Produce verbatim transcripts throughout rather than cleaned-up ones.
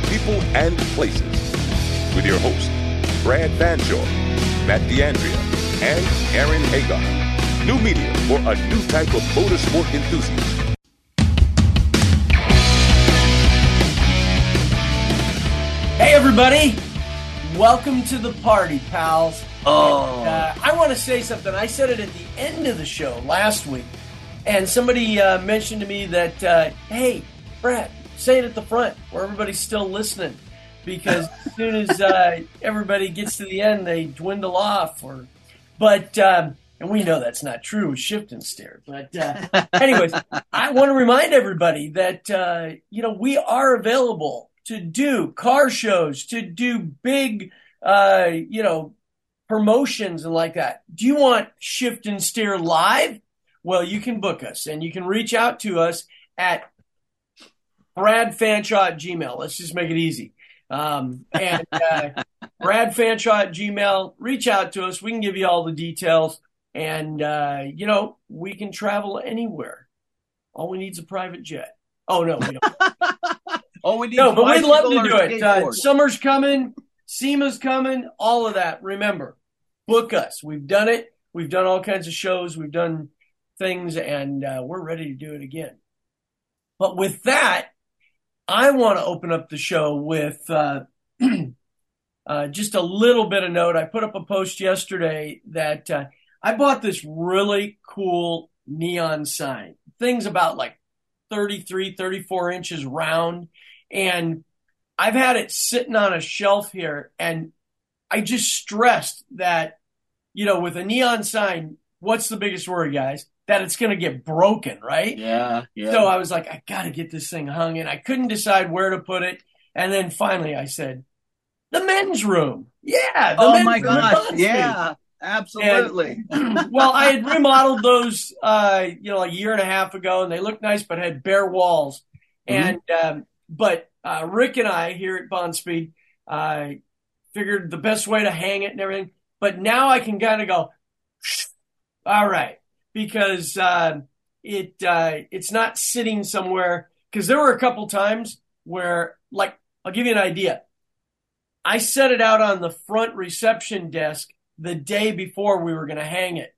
people and places. With your hosts, Brad Fanshaw, Matt D'Andrea, and Aaron Hagar. New media for a new type of motorsport enthusiast. Hey, everybody. Welcome to the party, pals. Oh. And, uh, I want to say something. I said it at the end of the show last week, and somebody uh, mentioned to me that, uh, hey, Brad, say it at the front where everybody's still listening, because as soon as uh, everybody gets to the end, they dwindle off. Or, But, um, and we know that's not true with Shift and Steer. But uh, anyways, I want to remind everybody that, uh, you know, we are available to do car shows, to do big, uh, you know, promotions and like that. Do you want Shift and Steer live? Well, you can book us, and you can reach out to us at Brad Fanshaw at Gmail. Let's just make it easy. Um, and uh, Brad Fanshaw at Gmail, reach out to us. We can give you all the details, and, uh, you know, we can travel anywhere. All we need is a private jet. Oh, no, we don't. Oh, we need no, but we'd love to do it. Uh, skateboard. summer's coming. SEMA's coming. All of that. Remember, book us. We've done it. We've done all kinds of shows. We've done things, and uh, we're ready to do it again. But with that, I want to open up the show with uh, uh, just a little bit of note. I put up a post yesterday that uh, I bought this really cool neon sign. Thing's about like thirty-three, thirty-four inches round. And I've had it sitting on a shelf here. And I just stressed that, you know, with a neon sign, what's the biggest worry, guys? That it's going to get broken, right? Yeah, yeah. So I was like, I got to get this thing hung, and I couldn't decide where to put it. And then finally I said, the men's room. Yeah. The oh, men's my room gosh. at Yeah, absolutely. And, well, I had remodeled those, uh, you know, like a year and a half ago, and they looked nice, but had bare walls. Mm-hmm. And, um, but uh, Rick and I here at Bond Speed uh, figured the best way to hang it and everything. But now I can kind of go, all right. Because uh, it uh, it's not sitting somewhere. Because there were a couple times where, like, I'll give you an idea. I set it out on the front reception desk the day before we were going to hang it.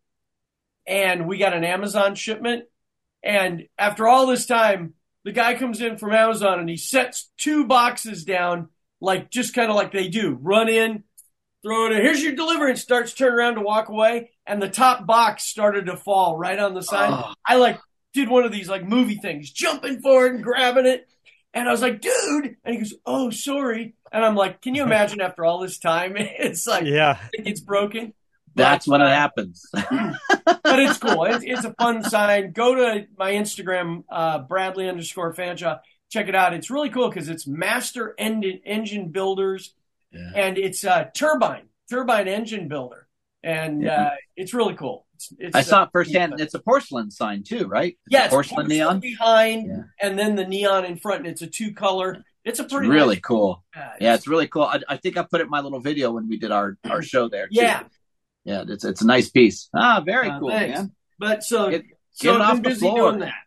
And we got an Amazon shipment. And after all this time, the guy comes in from Amazon and he sets two boxes down, like just kind of like they do. Run in, throw it in. Here's your delivery, and starts turning around to walk away. And the top box started to fall right on the side. Oh. I like did one of these like movie things, jumping for it and grabbing it. And I was like, dude. And he goes, oh, sorry. And I'm like, can you imagine after all this time? It's like, yeah, it gets broken. That's but, when it uh, happens. But it's cool. It's, it's a fun sign. Go to my Instagram, uh, Bradley underscore Fanshaw. Check it out. It's really cool because it's Master Engine, engine Builders. Yeah. And it's uh, Turbine, Turbine Engine Builder. And Yeah. uh, it's really cool. It's, it's, I saw uh, it firsthand. It's a porcelain sign too, right? It's yeah, a it's porcelain neon. behind, Yeah. and then the neon in front. And it's a two-color. It's a It's pretty really nice, cool. uh, Yeah, it's really cool. I, I think I put it in my little video when we did our, our show there. Too. Yeah. Yeah, it's it's a nice piece. Ah, very Uh, cool, thanks. man. But so, Get- so get it I've off been the busy floor. doing that.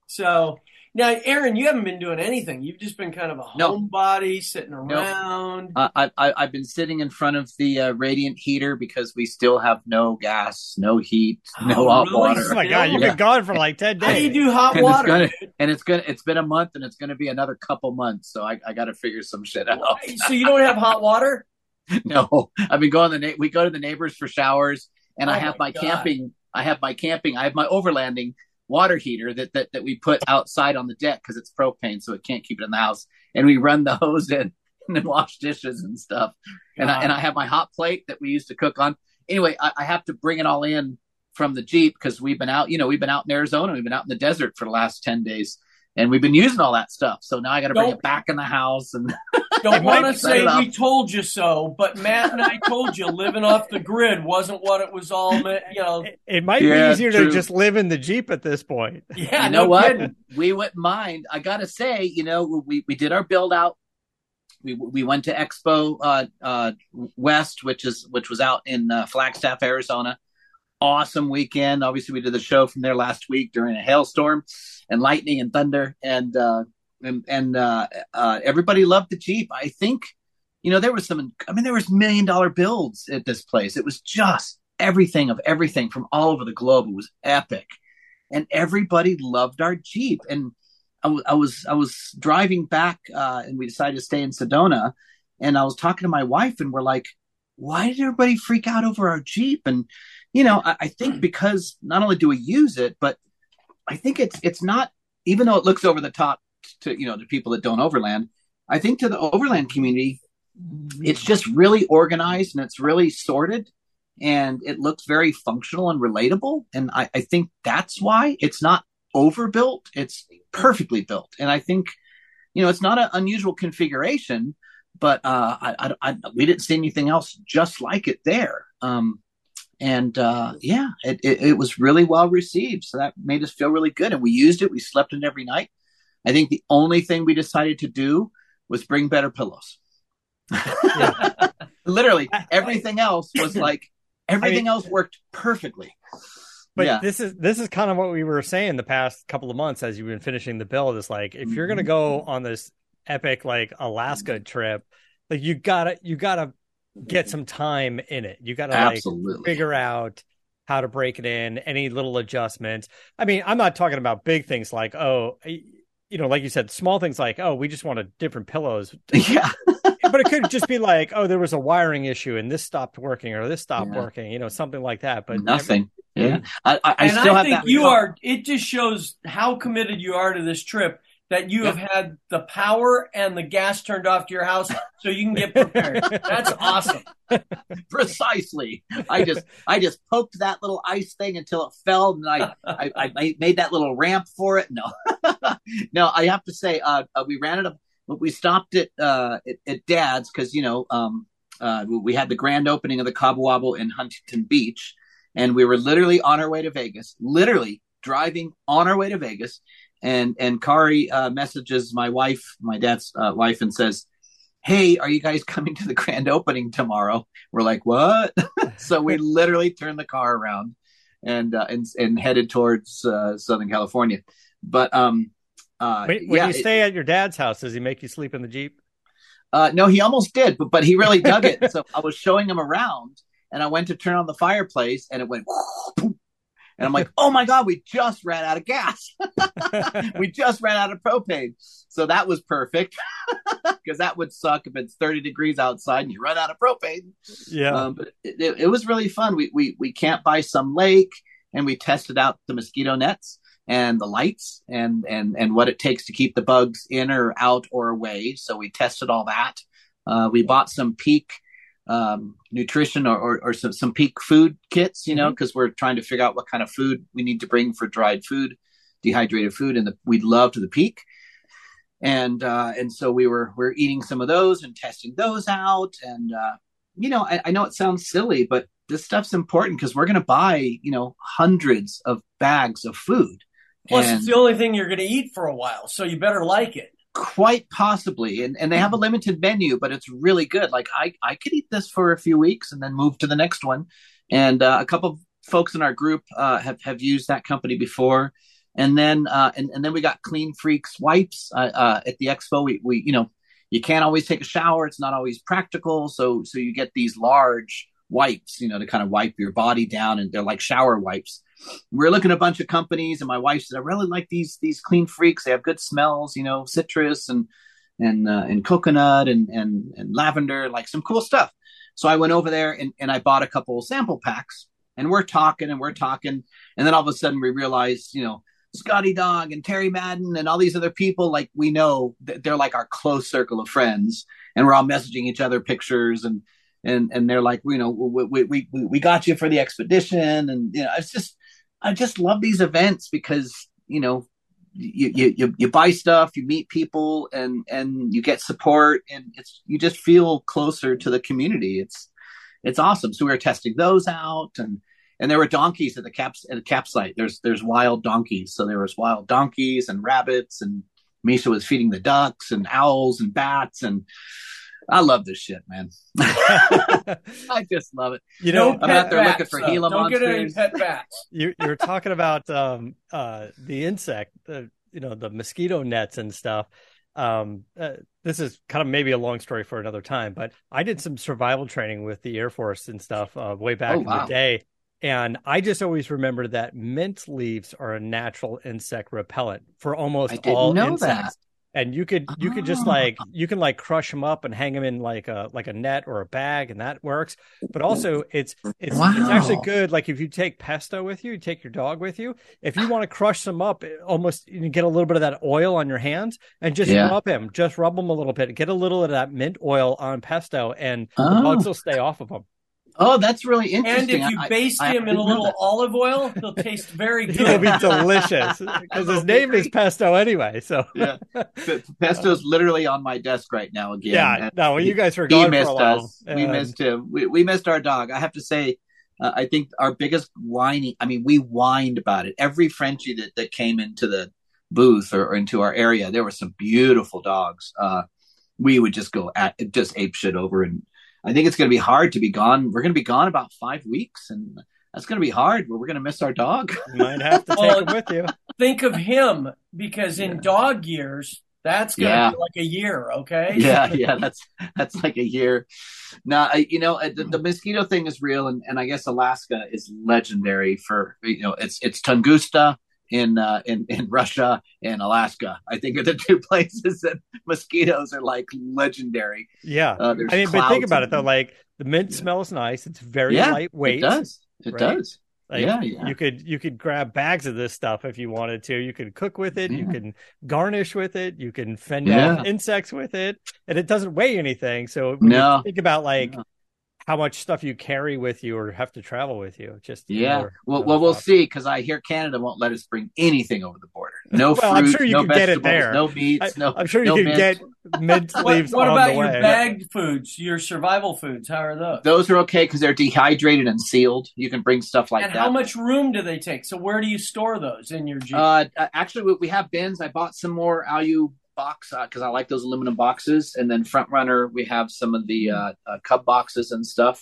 So now, Aaron, you haven't been doing anything. You've just been kind of a No. homebody, sitting around. Uh, I, I I've been sitting in front of the uh, radiant heater because we still have no gas, no heat, no Oh, hot really? water. Oh my God, you've Yeah. been gone for like ten How do you days. do hot And it's water? gonna dude? and it's gonna it's been a month and it's gonna be another couple months, so I, I got to figure some shit out. So you don't have hot water? No, I've been going to the na- we go to the neighbors for showers, and Oh I have my my God. camping. I have my camping. I have my overlanding water heater that that, that we put outside on the deck because it's propane, so it can't keep it in the house. And we run the hose in and then wash dishes and stuff. And I, God. and I have my hot plate that we used to cook on. Anyway, I, I have to bring it all in from the Jeep because we've been out. You know, we've been out in Arizona. We've been out in the desert for the last ten days. And we've been using all that stuff. So now I got to bring Don't- it back in the house. And Don't want to Set say it up. we told you so, but Matt and I told you living off the grid wasn't what it was all meant, you know. It, it might Yeah, be easier true. to just live in the Jeep at this point. Yeah, you know no what? kidding. We wouldn't mind. I got to say, you know, we, we did our build out. We we went to Expo uh, uh, West, which is which was out in uh, Flagstaff, Arizona. Awesome weekend. Obviously, we did the show from there last week during a hailstorm and lightning and thunder. And uh, and and uh, uh, everybody loved the Jeep. I think, you know, there was some. I mean, there was million dollar builds at this place. It was just everything of everything from all over the globe. It was epic, and everybody loved our Jeep. And I, w- I was I was driving back, uh, and we decided to stay in Sedona. And I was talking to my wife, and we're like, "Why did everybody freak out over our Jeep?" And you know, I, I think because not only do we use it, but I think it's it's not, even though it looks over the top to, you know, to people that don't overland, I think to the overland community, it's just really organized and it's really sorted and it looks very functional and relatable. And I, I think that's why it's not overbuilt. It's perfectly built. And I think, you know, it's not an unusual configuration, but uh, I, I, I, we didn't see anything else just like it there. Um, and uh, yeah, it, it, it was really well received. So that made us feel really good. And we used it. We slept in it every night. I think the only thing we decided to do was bring better pillows. Literally everything else was like, everything I mean, else worked perfectly. But yeah. this is this is kind of what we were saying the past couple of months as you've been finishing the build. It's like, if you're going to go on this epic like Alaska trip, like you gotta you gotta get some time in it. You gotta like figure out how to break it in, any little adjustments. I mean, I'm not talking about big things like, oh, you know, like you said, small things like, oh, we just wanted different pillows. Yeah. But it could just be like, oh, there was a wiring issue and this stopped working or this stopped yeah. working, you know, something like that. But nothing. Every, yeah. I, I, I and still I have think that. you are, it just shows how committed you are to this trip, that you yeah. have had the power and the gas turned off to your house so you can get prepared. That's awesome. Precisely. I just I just poked that little ice thing until it fell, and I I, I made that little ramp for it. No, no. I have to say, uh, we ran it up. We stopped at uh, at, at Dad's because you know um, uh, we had the grand opening of the Cabo Wabo in Huntington Beach, and we were literally on our way to Vegas. Literally driving on our way to Vegas. And and Kari uh, messages my wife, my dad's uh, wife, and says, "Hey, are you guys coming to the grand opening tomorrow?" We're like, "What?" So we literally turned the car around and uh, and and headed towards uh, Southern California. But um, uh, when, when yeah, you stay it, at your dad's house, does he make you sleep in the Jeep? Uh, no, he almost did, but but he really dug it. So I was showing him around, and I went to turn on the fireplace, and it went. And I'm like, oh my God, we just ran out of gas. We just ran out of propane. So that was perfect because that would suck if it's thirty degrees outside and you run out of propane. Yeah. Um, but it, it, it was really fun. We, we, we camped by some lake and we tested out the mosquito nets and the lights and, and, and what it takes to keep the bugs in or out or away. So we tested all that. Uh, we bought some Peak um nutrition or, or or some some Peak food kits, you know, because mm-hmm. we're trying to figure out what kind of food we need to bring for dried food, dehydrated food, and the, we loved the Peak, and uh and so we were we're eating some of those and testing those out, and uh you know I, I know it sounds silly, but this stuff's important because we're going to buy you know hundreds of bags of food. Plus, and it's the only thing you're going to eat for a while, so you better like it. Quite possibly. And and they have a limited menu, but it's really good. Like I, I could eat this for a few weeks and then move to the next one. And uh, a couple of folks in our group uh, have, have used that company before. And then uh, and, and then we got Clean Freaks wipes uh, uh, at the expo. We, we, you know, you can't always take a shower. It's not always practical. So so you get these large wipes, you know, to kind of wipe your body down. And they're like shower wipes. We're looking at a bunch of companies, and my wife said, "I really like these these Clean Freaks. They have good smells, you know, citrus and and uh, and coconut and and and lavender, like some cool stuff." So I went over there and, and I bought a couple sample packs, and we're talking and we're talking, and then all of a sudden we realized, you know, Scotty Dog and Terry Madden and all these other people, like we know they're like our close circle of friends, and we're all messaging each other pictures and. And and they're like, you know, we we we we got you for the expedition, and you know, it's just, I just love these events because you know, you you you buy stuff, you meet people, and and you get support, and it's you just feel closer to the community. It's it's awesome. So we were testing those out, and and there were donkeys at the caps at the campsite. There's there's wild donkeys, so there was wild donkeys and rabbits, and Misha was feeding the ducks and owls and bats and. I love this shit, man. I just love it. You know, I'm out there looking for Gila Don't monsters. get any pet bats. You, you're talking about um, uh, the insect, uh, you know, the mosquito nets and stuff. Um, uh, this is kind of maybe a long story for another time, but I did some survival training with the Air Force and stuff uh, way back Oh, in wow. the day. And I just always remember that mint leaves are a natural insect repellent for almost I didn't all know insects. that. And you could you could just Ah. like you can like crush them up and hang them in like a like a net or a bag, and that works. But also it's it's it's actually Wow. good. Like if you take pesto with you, you take your dog with you. If you want to crush them up, it almost you can get a little bit of that oil on your hands and just Yeah. rub him, just rub them a little bit. Get a little of that mint oil on pesto, and the Oh. bugs will stay off of them. Oh, that's really And interesting. if you I- baste I- I him in a didn't know little that. olive oil, he'll taste very He will good. be delicious because his name is pesto anyway. So Yeah. P- Pesto's literally on my desk right now again. yeah, And no, well, he- you guys were he gone for missed a while. us. We and- missed him. We, we missed our dog. I have to say, uh, I think our biggest whining, I mean, we whined about it. Every Frenchie that, that came into the booth or, or into our area, there were some beautiful dogs. Uh, we would just go at just ape shit over. And I think it's going to be hard to be gone. We're going to be gone about five weeks. And that's going to be hard. We're going to miss our dog. You might have to take Well, him with you. Think of him, because in Yeah. dog years, that's going to Yeah. be like a year, okay? yeah, yeah, that's that's like a year. Now, I, you know, uh, the, the mosquito thing is real, and, and I guess Alaska is legendary for you know it's it's Tunguska in uh, in in Russia and Alaska. I think are the two places that mosquitoes are like legendary. Yeah. Uh, there's I mean, but think clouds about it of though. them. Like the mint Yeah. smells nice. It's very Yeah, lightweight. It does. It right? does. Like, Yeah, yeah. You could you could grab bags of this stuff if you wanted to. You could cook with it. You Yeah. can garnish with it. You can fend Yeah. off insects with it, and it doesn't weigh anything. So when No. you think about like No. how much stuff you carry with you or have to travel with you, just Yeah. more- Well, more well, we'll thought. see, because I hear Canada won't let us bring anything over the border. No Well, fruit, I'm sure you no could get it vegetables, there. no meats, I, no. I'm sure you no could mint. get mint What, leaves what on about the your way. bagged foods, your survival foods? How are those? Those are okay because they're dehydrated and sealed. You can bring stuff like and that. how much room do they take? So where do you store those in your Jeep? Uh, actually, we- we have bins. I bought some more Alu box because I like those aluminum boxes, and then Front Runner, we have some of the uh, uh, Cub boxes and stuff,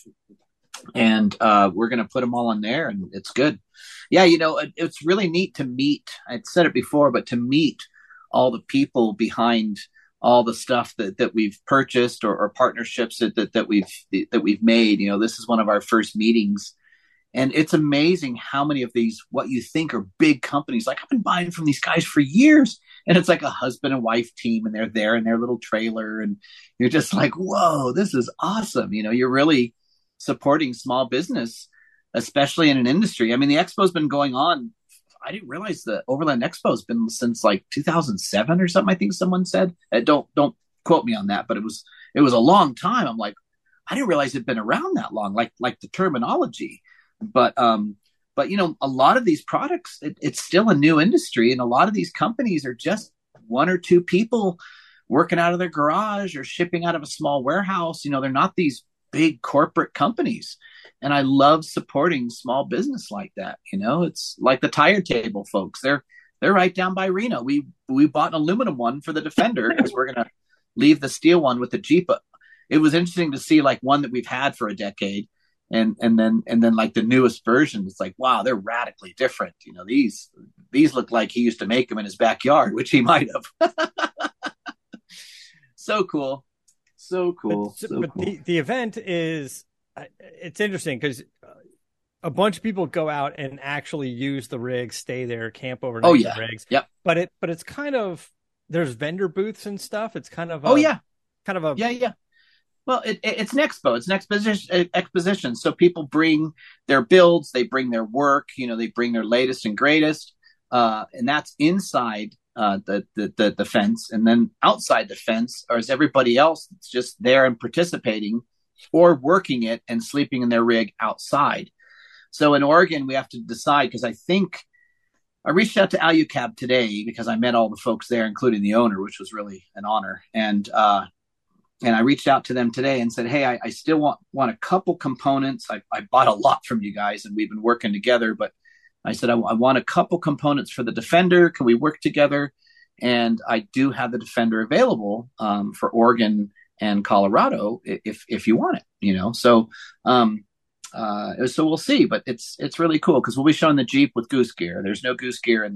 and uh, we're gonna put them all in there, and it's good. Yeah, you know, it, it's really neat to meet. I'd said it before, but to meet all the people behind all the stuff that, that we've purchased or, or partnerships that, that that we've that we've made. You know, this is one of our first meetings. And it's amazing how many of these, what you think are big companies, like I've been buying from these guys for years. And it's like a husband and wife team, and they're there in their little trailer. And you're just like, whoa, this is awesome. You know, you're really supporting small business, especially in an industry. I mean, the expo's been going on. I didn't realize the Overland Expo has been since like two thousand seven or something. I think someone said. Uh, don't don't quote me on that, but it was it was a long time. I'm like, I didn't realize it'd been around that long. Like like the terminology. But um, but you know, a lot of these products, it, it's still a new industry, and a lot of these companies are just one or two people working out of their garage or shipping out of a small warehouse. You know, they're not these big corporate companies, and I love supporting small business like that. You know, it's like the Tire Table folks. They're they're right down by Reno. We we bought an aluminum one for the Defender because we're gonna leave the steel one with the Jeep. It was interesting to see like one that we've had for a decade. And and then and then like the newest version, it's like, wow, they're radically different. You know, these these look like he used to make them in his backyard, which he might have. So cool, so cool. But, so but cool. the the event is it's interesting because a bunch of people go out and actually use the rigs, stay there, camp overnight Oh, in yeah. the rigs. Yep. But it but it's kind of there's vendor booths and stuff. It's kind of a, Oh yeah, kind of a yeah, yeah. Well, it, it, it's an expo. It's an exposition. Exposition. So people bring their builds, they bring their work. You know, they bring their latest and greatest, uh, and that's inside uh, the, the the the fence. And then outside the fence, or is everybody else that's just there and participating, or working it and sleeping in their rig outside. So in Oregon, we have to decide because I think I reached out to Alucab today because I met all the folks there, including the owner, which was really an honor. And uh, And I reached out to them today and said, hey, I, I still want, want a couple components. I, I bought a lot from you guys and we've been working together, but I said, I, I want a couple components for the Defender. Can we work together? And I do have the Defender available um, for Oregon and Colorado if, if you want it, you know? So, um, uh, so we'll see, but it's, it's really cool because we'll be showing the Jeep with goose gear. There's no goose gear in the,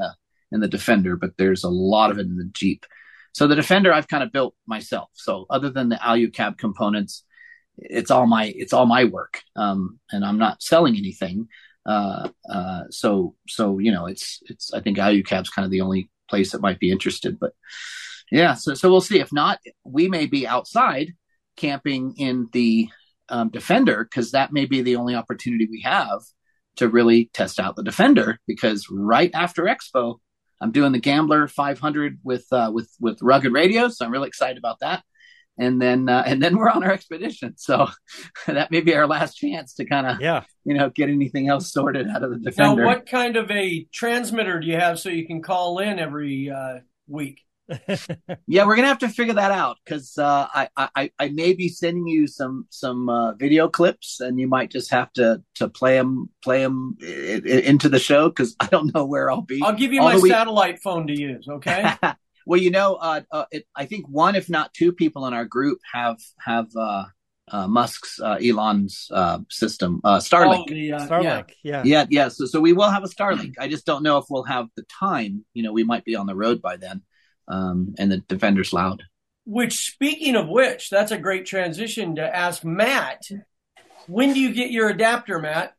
in the Defender, but there's a lot of it in the Jeep. So the Defender I've kind of built myself. So other than the Alucab components, it's all my it's all my work, um, and I'm not selling anything. Uh, uh, so so you know, it's it's I think Alucab's kind of the only place that might be interested. But yeah, so so we'll see. If not, we may be outside camping in the um, Defender, because that may be the only opportunity we have to really test out the Defender. Because right after Expo, I'm doing the Gambler five hundred with uh, with with Rugged Radio, so I'm really excited about that. And then uh, and then we're on our expedition, so that may be our last chance to kind of yeah, you know, get anything else sorted out of the Defender. Now, what kind of a transmitter do you have so you can call in every uh, week? Yeah, we're gonna have to figure that out, because uh, I, I I may be sending you some some uh, video clips, and you might just have to to play them play them I- I- into the show, because I don't know where I'll be. I'll give you Although my we- satellite phone to use, okay? Well, you know, uh, uh, it, I think one, if not two, people in our group have have uh, uh, Musk's uh, Elon's uh, system, uh, Starlink. Oh, the, uh, Starlink. Yeah. Yeah, yeah. So, so we will have a Starlink. I just don't know if we'll have the time. You know, we might be on the road by then, um, and the Defender's loud. Which, speaking of which, that's a great transition to ask Matt. When do you get your adapter, Matt,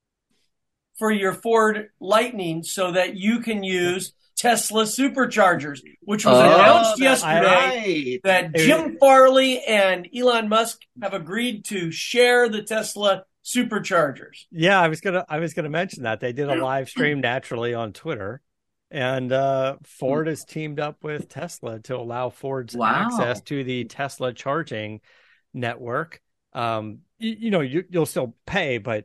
for your Ford Lightning so that you can use Tesla superchargers, which was Oh, announced that's yesterday right. that Jim Farley and Elon Musk have agreed to share the Tesla superchargers. Yeah, I was gonna I was gonna mention that they did a live stream naturally on Twitter, and uh, Ford has teamed up with Tesla to allow Ford's Wow. access to the Tesla charging network. Um, you, you know, you, you'll still pay, but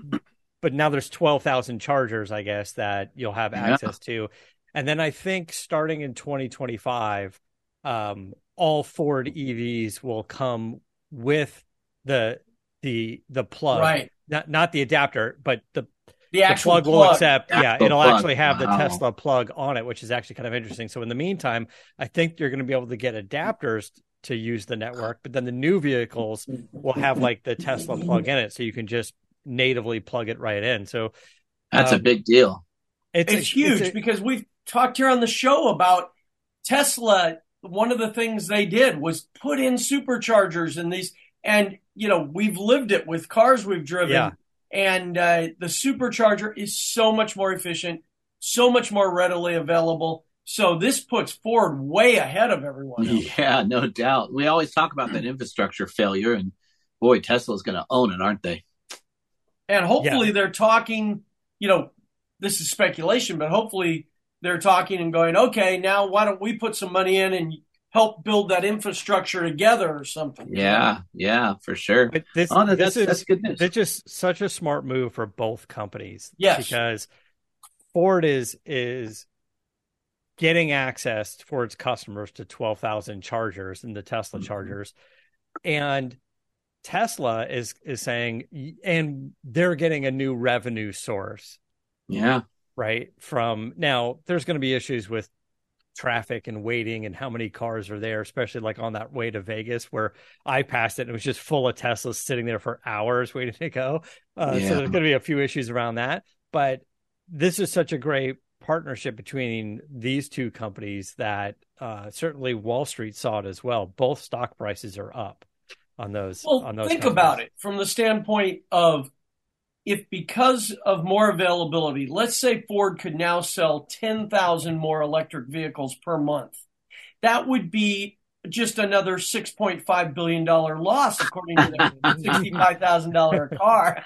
but now there's twelve thousand chargers, I guess, that you'll have Yeah. access to. And then I think starting in twenty twenty-five, um, all Ford E Vs will come with the the the plug, Right. not not the adapter, but the, The the actual plug, will plug. accept. Yeah, Actual it'll plug. actually have the Wow. Tesla plug on it, which is actually kind of interesting. So in the meantime, I think you're going to be able to get adapters to use the network, but then the new vehicles will have like the Tesla plug in it, so you can just natively plug it right in. So That's a um, big deal. it's, It's a- huge a- because we've talked here on the show about Tesla. One of the things they did was put in superchargers in these, and you know, we've lived it with cars we've driven. Yeah. And uh, the supercharger is so much more efficient, so much more readily available. So this puts Ford way ahead of everyone else. Yeah, no doubt. We always talk about that infrastructure failure, and boy, Tesla's going to own it, aren't they? And hopefully they're talking, you know, this is speculation, but hopefully they're talking and going, okay, now why don't we put some money in and help build that infrastructure together or something? Yeah, yeah, for sure. But this, Oh, no, this that's is that's good news. it's just such a smart move for both companies. Yes. Because Ford is is getting access for its customers to twelve thousand chargers and the Tesla Mm-hmm. chargers. And Tesla is is saying, and they're getting a new revenue source, Yeah, right? From now, there's going to be issues with traffic and waiting and how many cars are there, especially like on that way to Vegas where I passed it and it was just full of Teslas sitting there for hours waiting to go. Uh, Yeah. So there's going to be a few issues around that. But this is such a great partnership between these two companies that uh, certainly Wall Street saw it as well. Both stock prices are up on those. Well, on those think companies. about it from the standpoint of if because of more availability, let's say Ford could now sell ten thousand more electric vehicles per month, that would be just another six point five billion dollars loss, according to the sixty-five thousand dollars a car.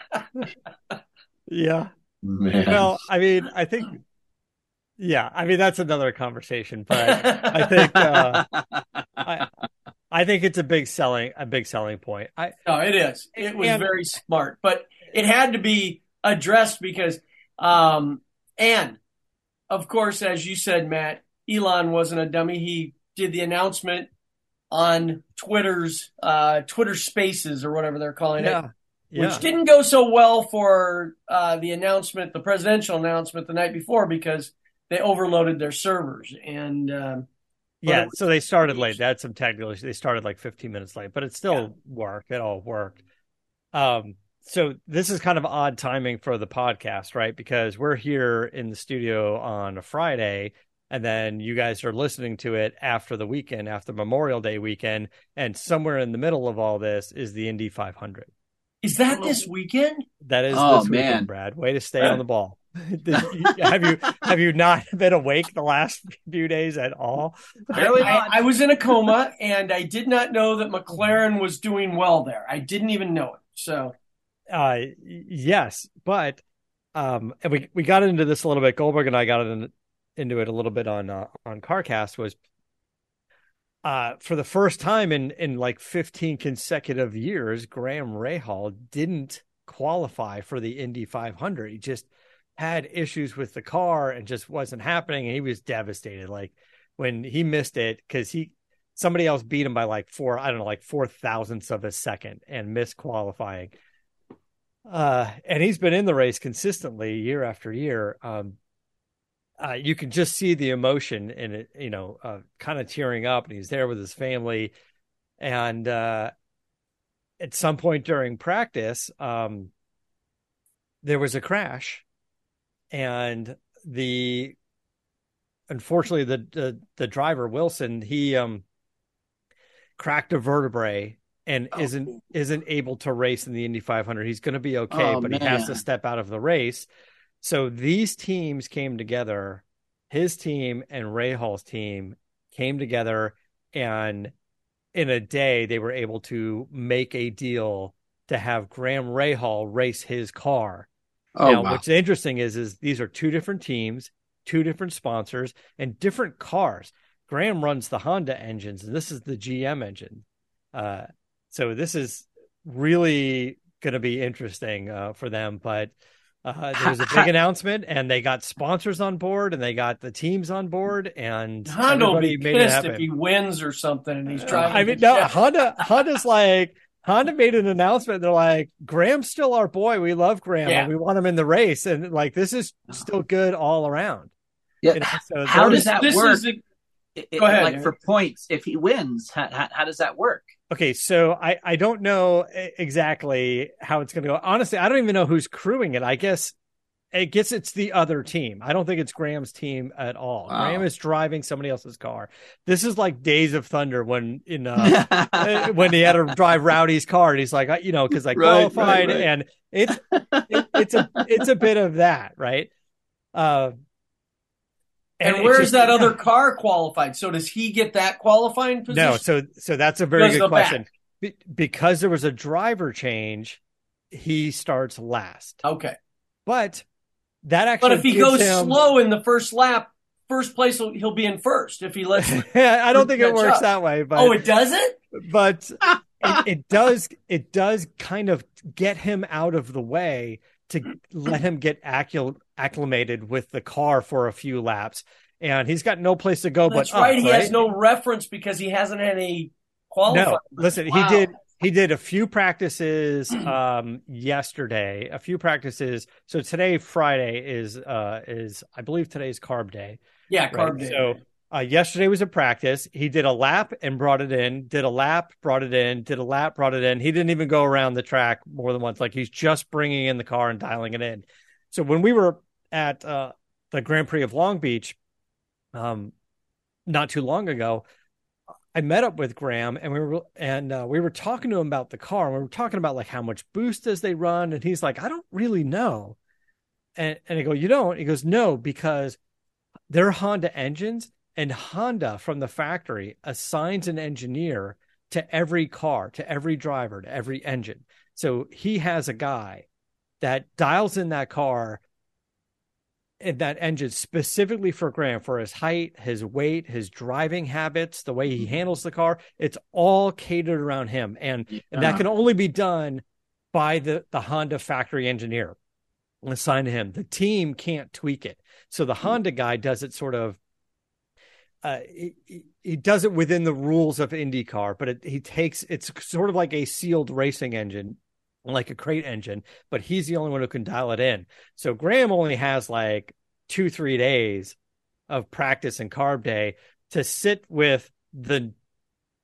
Yeah. man. Well, I mean, I think, yeah, I mean, that's another conversation, but I think, uh, I, I think it's a big selling, a big selling point. I, No, it is. It was And- very smart, but it had to be addressed because, um, and of course, as you said, Matt, Elon wasn't a dummy. He did the announcement on Twitter's, uh, Twitter Spaces or whatever they're calling it, yeah, yeah. which didn't go so well for, uh, the announcement, the presidential announcement the night before because they overloaded their servers and, um, Yeah, But- so they started late. They had some technical issues. They started like fifteen minutes late, but it still Yeah. worked. It all worked. Um, so this is kind of odd timing for the podcast, right? Because we're here in the studio on a Friday, and then you guys are listening to it after the weekend, after Memorial Day weekend, and somewhere in the middle of all this is the Indy five hundred. Is that this weekend? That is Oh, this weekend, man. Brad. Way to stay on the ball. Did you, have you have you not been awake the last few days at all? I, I, I was in a coma, and I did not know that McLaren was doing well there. I didn't even know it. So, uh, yes, but um, and we we got into this a little bit. Goldberg and I got in, into it a little bit on uh, on CarCast. Was uh, for the first time in in like fifteen consecutive years, Graham Rahal didn't qualify for the Indy five hundred. He just had issues with the car and just wasn't happening. And he was devastated. Like when he missed it, because he, somebody else beat him by like four, I don't know, like four thousandths of a second and missed qualifying. Uh, and he's been in the race consistently year after year. Um, uh, you can just see the emotion in it, you know, uh, kind of tearing up, and he's there with his family. And, uh, at some point during practice, um, there was a crash. And the, unfortunately, the, the, the driver, Wilson, he, um, cracked a vertebrae and oh. isn't, isn't able to race in the Indy five hundred. He's going to be okay, oh, but man. he has to step out of the race. So these teams came together, his team and Rahal's team came together, and in a day they were able to make a deal to have Graham Rahal race his car. Oh, now, wow. What's interesting is, is these are two different teams, two different sponsors, and different cars. Graham runs the Honda engines, and this is the G M engine. Uh, so this is really going to be interesting uh, for them. But uh, there was a big announcement, and they got sponsors on board, and they got the teams on board, and Honda will be pissed if he wins or something, and he's driving. Uh, I mean, no, Honda. Honda's like. Honda made an announcement. They're like, Graham's still our boy. We love Graham. Yeah. And we want him in the race. And like, this is still good all around. Yeah. You know, so how does that this work? Is a... it, Go ahead. Like, for points, if he wins, how, how, how does that work? Okay. So I, I don't know exactly how it's going to go. Honestly, I don't even know who's crewing it. I guess it gets, it's the other team. I don't think it's Graham's team at all. Wow. Graham is driving somebody else's car. This is like Days of Thunder when in uh, when he had to drive Rowdy's car, and he's like, you know, because I qualified, right, right, right. and it's it, it's a it's a bit of that, right? Uh, and, and where's just, that other car qualified? So does he get that qualifying position? No. So so that's a very good question. Be, because there was a driver change, he starts last. Okay, but. That actually, but if he goes him... slow in the first lap, first place will, he'll be in first if he lets. I don't think it works up. that way. But oh, it doesn't. But it, it does. It does kind of get him out of the way to let him get accl- acclimated with the car for a few laps, and he's got no place to go. That's but right. Up, he right? has no reference because he hasn't had any qualifying. No, listen, wow. he did. He did a few practices um, yesterday, a few practices. So today, Friday is, uh, is I believe today's carb day. Yeah, carb right? day. So uh, yesterday was a practice. He did a lap and brought it in, did a lap, brought it in, did a lap, brought it in. He didn't even go around the track more than once. Like he's just bringing in the car and dialing it in. So when we were at uh, the Grand Prix of Long Beach um, not too long ago, I met up with Graham and we were and uh, we were talking to him about the car. And we were talking about like how much boost does they run, and he's like, I don't really know. And and I go, you don't? He goes, no, because they're Honda engines, and Honda from the factory assigns an engineer to every car, to every driver, to every engine. So he has a guy that dials in that car and that engine specifically for Graham, for his height, his weight, his driving habits, the way he handles the car. It's all catered around him. And, yeah. and that can only be done by the, the Honda factory engineer assigned to him. The team can't tweak it. So the Honda guy does it sort of, uh, he, he does it within the rules of IndyCar, but it, he takes, it's sort of like a sealed racing engine, like a crate engine, but he's the only one who can dial it in. So Graham only has like two, three days of practice and carb day to sit with the,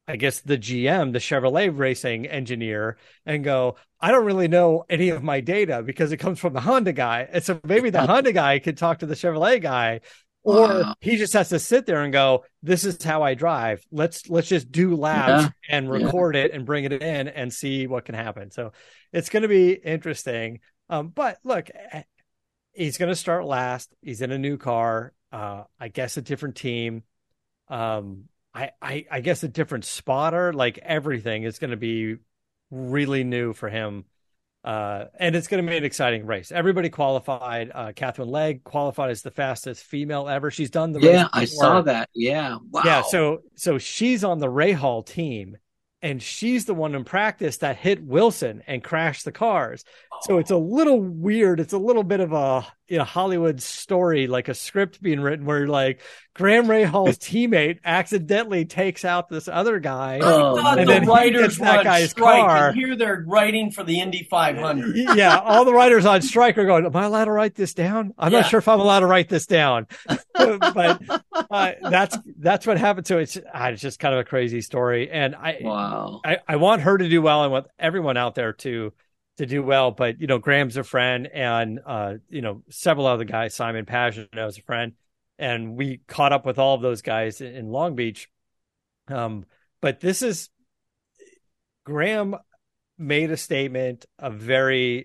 I guess, the G M, the Chevrolet racing engineer, and go, I don't really know any of my data because it comes from the Honda guy. And so maybe the Honda guy could talk to the Chevrolet guy, or Wow. he just has to sit there and go, this is how I drive. Let's, let's just do laps Yeah. and record yeah. it and bring it in and see what can happen. So it's going to be interesting. Um, but look, he's going to start last. He's in a new car. Uh, I guess a different team. Um, I, I, I guess a different spotter. Like everything is going to be really new for him. Uh, and it's going to be an exciting race. Everybody qualified. Uh, Catherine Legg qualified as the fastest female ever. She's done the yeah, race I before. saw that. Yeah, wow. Yeah, so so she's on the Rahal team, and she's the one in practice that hit Wilson and crashed the cars. So it's a little weird. It's a little bit of a you know Hollywood story, like a script being written where like Graham Rahal's teammate accidentally takes out this other guy. Oh, I thought and the then he writers gets were that on guy's strike, car. and here they're writing for the Indy five hundred. Yeah, all the writers on strike are going, am I allowed to write this down? I'm Yeah. not sure if I'm allowed to write this down. But uh, that's that's what happened. So it's, uh, it's just kind of a crazy story. And I, Wow. I, I want her to do well. I want everyone out there to to do well. But, you know, Graham's a friend, and, uh, you know, several other guys, Simon Pagano is a friend. And we caught up with all of those guys in, in Long Beach. Um, but this is, Graham made a statement, a very,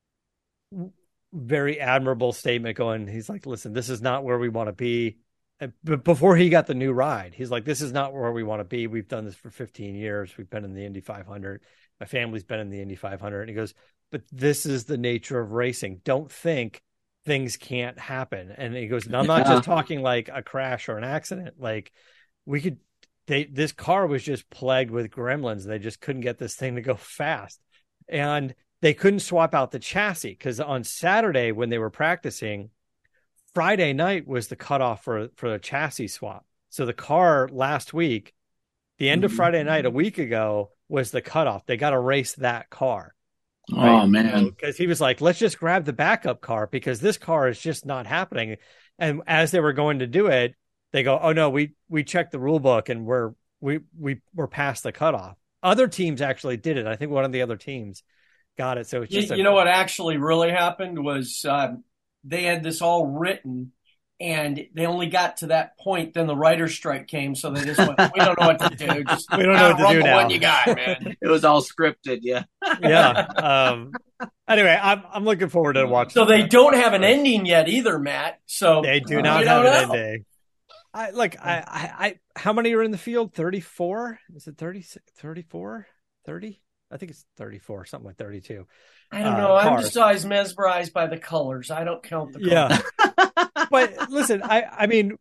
very admirable statement going, he's like, listen, this is not where we want to be. But before he got the new ride, he's like, this is not where we want to be. We've done this for fifteen years. We've been in the Indy five hundred. My family's been in the Indy five hundred. And he goes, but this is the nature of racing. Don't think things can't happen. And he goes, and I'm not Yeah. just talking like a crash or an accident. Like we could, they, this car was just plagued with gremlins. They just couldn't get this thing to go fast. And they couldn't swap out the chassis because on Saturday when they were practicing, Friday night was the cutoff for, for a chassis swap. So the car last week, the end of Friday night, a week ago, was the cutoff. They got to race that car. Oh, Right? man. Because he was like, let's just grab the backup car because this car is just not happening. And as they were going to do it, they go, oh no, we we checked the rule book and we're we we we're past the cutoff. Other teams actually did it. I think one of the other teams got it. So it's You, just a, you know what actually really happened was um, they had this all written, and they only got to that point. Then the writer's strike came, so they just went, we don't know what to do. Just We don't know what to run do the now. one you got, man. It was all scripted. Yeah. yeah. Um, anyway, I'm I'm looking forward to watching. So they don't have an ending yet either, Matt. So They do Uh, not we have don't an know. ending. I like I, I I how many are in the field? thirty-four? Is it thirty, thirty-four? thirty? I think it's thirty-four, something like thirty-two. I don't uh, know. I'm cars. just always mesmerized by the colors. I don't count the colors. Yeah. But listen, I I mean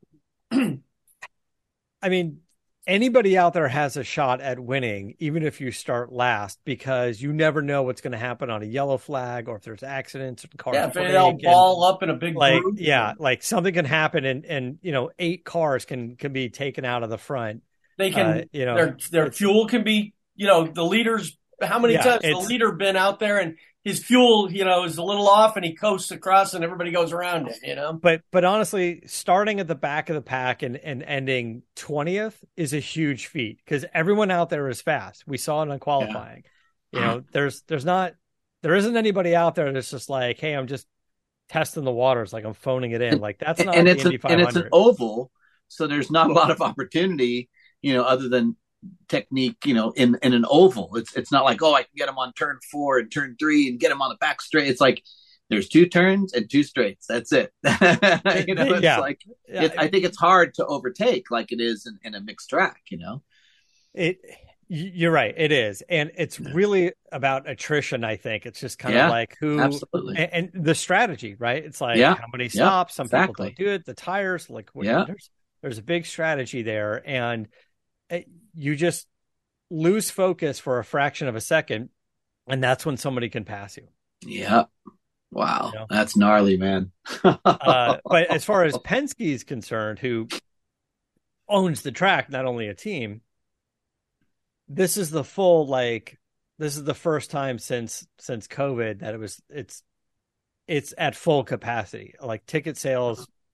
I mean anybody out there has a shot at winning, even if you start last, because you never know what's going to happen on a yellow flag or if there's accidents or cars. Yeah, if they all break and- ball up in a big like group. yeah, like something can happen and and you know eight cars can can be taken out of the front. They can, Uh, you know, their their it's- fuel can be, you know, the leaders. How many Yeah, times the it's- leader been out there and his fuel, you know, is a little off and he coasts across and everybody goes around it, you know? But but honestly, starting at the back of the pack and, and ending twentieth is a huge feat because everyone out there is fast. We saw it on qualifying. You know, there's there's not there isn't anybody out there that's just like, hey, I'm just testing the waters, like I'm phoning it in. Like that's not and the it's Indy an, and it's an five hundred. oval, so there's not a lot of opportunity, you know, other than technique, you know, in in an oval. It's it's not like, oh, I can get him on turn four and turn three and get him on the back straight. It's like there's two turns and two straights. That's it. you know, it's Yeah. like Yeah, it, I think it's hard to overtake like it is in, in a mixed track. You know, It, y- you're right. It is, and it's really about attrition. I think it's just kind Yeah, of like who absolutely. and, and the strategy, right? It's like Yeah, how many yeah, stops. Some people exactly. don't do it. The tires, like what, Yeah. there's there's a big strategy there, and it, you just lose focus for a fraction of a second, and that's when somebody can pass you. Yeah. Wow, You know? that's gnarly, man. Uh, but as far as Penske is concerned, who owns the track, not only a team, this is the full, like, this is the first time since since COVID that it was it's it's at full capacity. Like ticket sales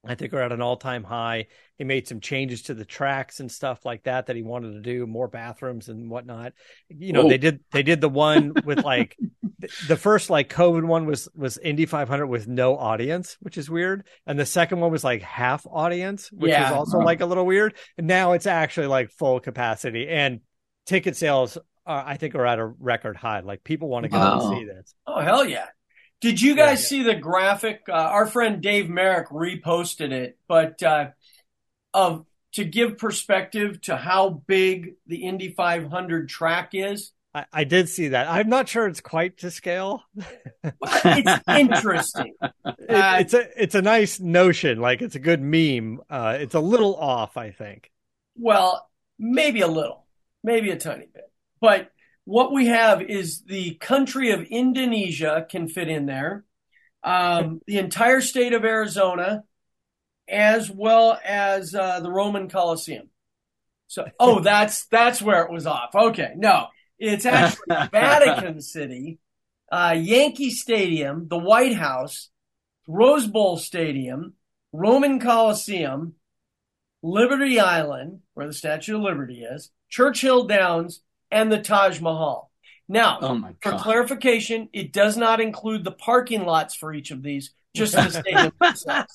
I think are at an all-time high. He made some changes to the tracks and stuff like that that he wanted to do, more bathrooms and whatnot. You know, Whoa. they did they did the one with like the first like COVID one was was Indy five hundred with no audience, which is weird, and the second one was like half audience, which Yeah. was also like a little weird. And now it's actually like full capacity, and ticket sales are, I think, are at a record high. Like people want to go Wow. and see this. Oh, hell yeah. Did you guys Yeah. see the graphic? Uh, our friend Dave Merrick reposted it, but uh, of to give perspective to how big the Indy five hundred track is, I, I did see that. I'm not sure it's quite to scale. it's interesting. It- Uh, it's a it's a nice notion. Like it's a good meme. Uh, it's a little off, I think. Well, maybe a little, maybe a tiny bit. But what we have is the country of Indonesia can fit in there, um, the entire state of Arizona, as well as uh, the Roman Colosseum. So, oh, that's that's where it was off. Okay, no, it's actually Vatican City, uh, Yankee Stadium, the White House, Rose Bowl Stadium, Roman Coliseum, Liberty Island, where the Statue of Liberty is, Churchill Downs, and the Taj Mahal. Now, Oh my for God. clarification, it does not include the parking lots for each of these, just the stadium themselves.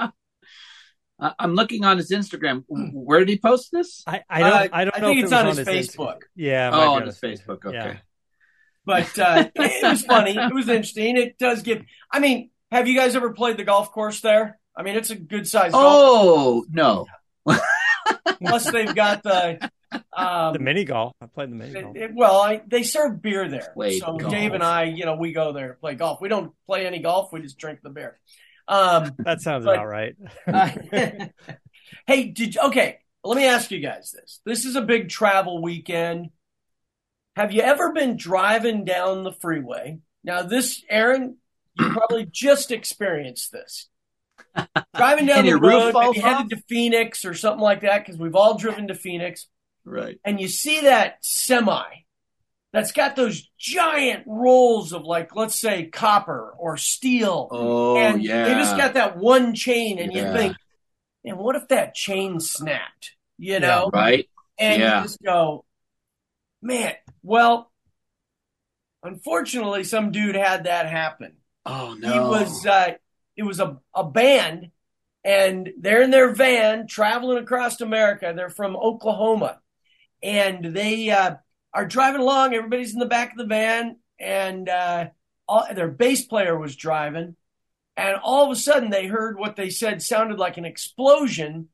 I- I'm looking on his Instagram. Where did he post this? I, I don't Uh, I don't I know think if it's it was on his his Facebook. Insta- Yeah, it might Oh, be on his Facebook. Okay. Yeah. But uh, it was funny. It was interesting. It does give. I mean, have you guys ever played the golf course there? I mean, it's a good sized golf. Oh no. Plus, they've got the. Um, The mini golf. I played the mini golf. It- it- well, I, they serve beer there. Played so golf. Dave and I, you know, we go there to play golf. We don't play any golf. We just drink the beer. Um, That sounds but- about right. uh, hey, did you, okay, let me ask you guys this. This is a big travel weekend. Have you ever been driving down the freeway? Now, this, Aaron, you probably just experienced this. Driving down And the your roof road, falls maybe headed off? to Phoenix or something like that, because we've all driven to Phoenix. Right. And you see that semi that's got those giant rolls of, like, let's say copper or steel. Oh and yeah. they just got that one chain, and Yeah. you think, and what if that chain snapped? You know? Right. And Yeah. you just go, man, well, unfortunately, some dude had that happen. Oh no. He was, uh, it was a, a band, and they're in their van traveling across America. They're from Oklahoma, and they uh, are driving along. Everybody's in the back of the van, and uh, all, their bass player was driving. And all of a sudden, they heard what they said sounded like an explosion,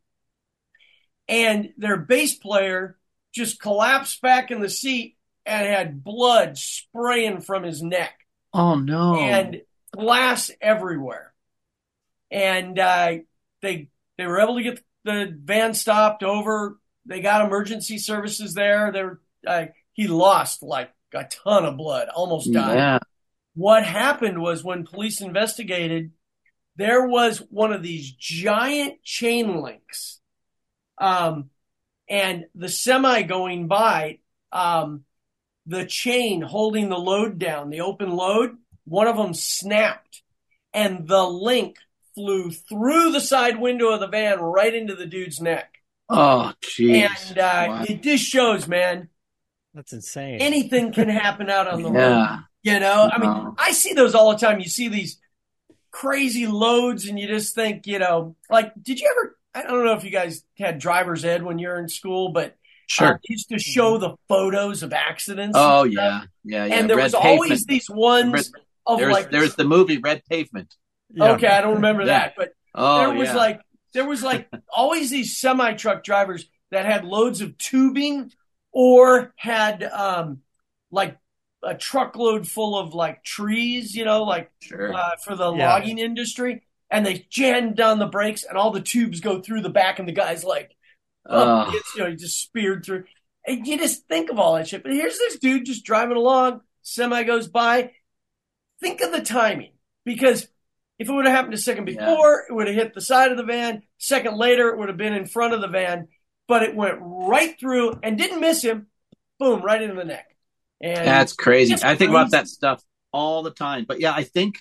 and their bass player just collapsed back in the seat and had blood spraying from his neck Oh no. and glass everywhere. And uh, they they were able to get the van stopped over. They got emergency services there. They were, uh, he lost like a ton of blood, almost died. Yeah. What happened was when police investigated, there was one of these giant chain links. Um, and the semi going by, um, the chain holding the load down, the open load, one of them snapped, and the link flew through the side window of the van right into the dude's neck. Oh jeez. And uh, Wow. it just shows, man, That's insane. anything can happen out on the road. Yeah. You know, I mean, Wow. I see those all the time. You see these crazy loads, and you just think, you know, like, did you ever? I don't know if you guys had driver's ed when you were in school, but Sure. uh, they used to show the photos of accidents. Oh and stuff. yeah. Yeah. Yeah. and there Red was Pavement. always these ones Red- of There's like, there's the movie Red Pavement. Yeah. okay, I don't remember Yeah. that, but Oh there was yeah. like there was like always these semi truck drivers that had loads of tubing or had um like a truckload full of like trees, you know, like Sure. uh, for the Yeah. logging industry, and they jammed down the brakes, and all the tubes go through the back, and the guy's like, oh, Oh. it's, you know, he just speared through. And you just think of all that shit. But here's this dude just driving along, semi goes by. Think of the timing, because if it would have happened a second Yeah. before, it would have hit the side of the van. Second later, it would have been in front of the van, but it went right through and didn't miss him. Boom, right into the neck. And That's crazy. It's I think about crazy. that stuff all the time. But yeah, I think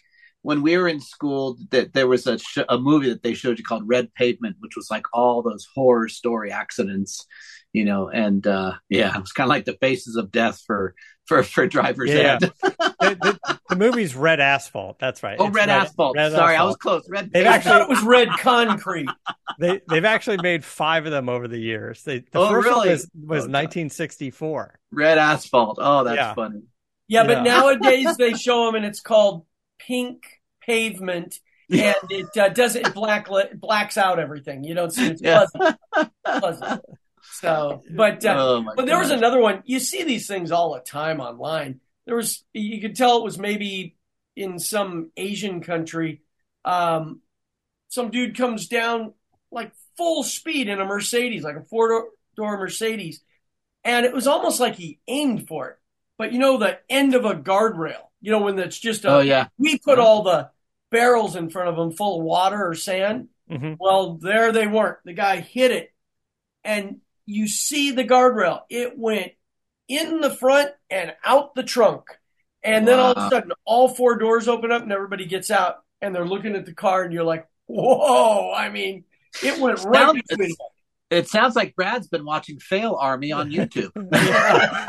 when we were in school, that there was a sh- a movie that they showed you called Red Pavement, which was like all those horror story accidents, you know, and uh, yeah, it was kind of like the faces of death for for for driver's Yeah, ed. the, the, the movie's Red Asphalt. That's right. Oh, It's red, asphalt. Red Sorry, I Asphalt. was close. Red. They've I Pavement. thought it was red concrete. They they've actually made five of them over the years. They, the Oh, first one really? was, was Oh, God. nineteen sixty-four. Red asphalt. Oh, that's Yeah. funny. Yeah, but Yeah. nowadays they show them and it's called Pink Pavement, and it uh, doesn't it black blacks out everything. You don't see it's Yeah. pleasant. pleasant. So, but uh, Oh my but there was gosh. another one. You see these things all the time online. There was you could tell it was maybe in some Asian country. Um, some dude comes down like full speed in a Mercedes, like a four door, door Mercedes, and it was almost like he aimed for it. But you know the end of a guardrail. You know when it's just a. Oh yeah. We put all the barrels in front of them full of water or sand. Mm-hmm. Well, there they weren't. The guy hit it, and you see the guardrail. It went in the front and out the trunk. And then all of a Wow. sudden, all four doors open up and everybody gets out, and they're looking at the car, and you're like, whoa. I mean, it went right Sounds- between them. It sounds like Brad's been watching Fail Army on YouTube. Yeah.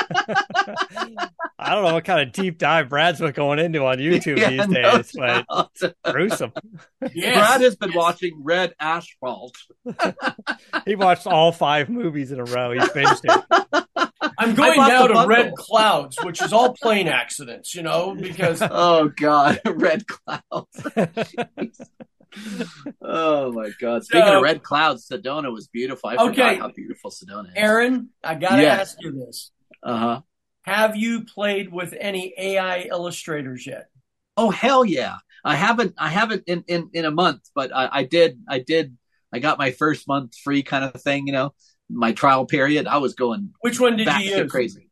I don't know what kind of deep dive Brad's been going into on YouTube Yeah, these no days, but doubt. gruesome. Yes. Brad has been watching Red Asphalt. He watched all five movies in a row. He's binged it. I'm going bought now the to bundle. Red Clouds, which is all plane accidents, you know, because Oh God, Red Clouds. Jeez. Oh my God. Speaking So- of red clouds, Sedona was beautiful. I forgot Okay. how beautiful Sedona is. Aaron, I got to Yes. ask you this. Uh huh. Have you played with any A I illustrators yet? Oh hell yeah! I haven't. I haven't in in, in a month, but I, I did. I did. I got my first month free kind of thing. You know, my trial period. I was going Which one did back you to use? crazy.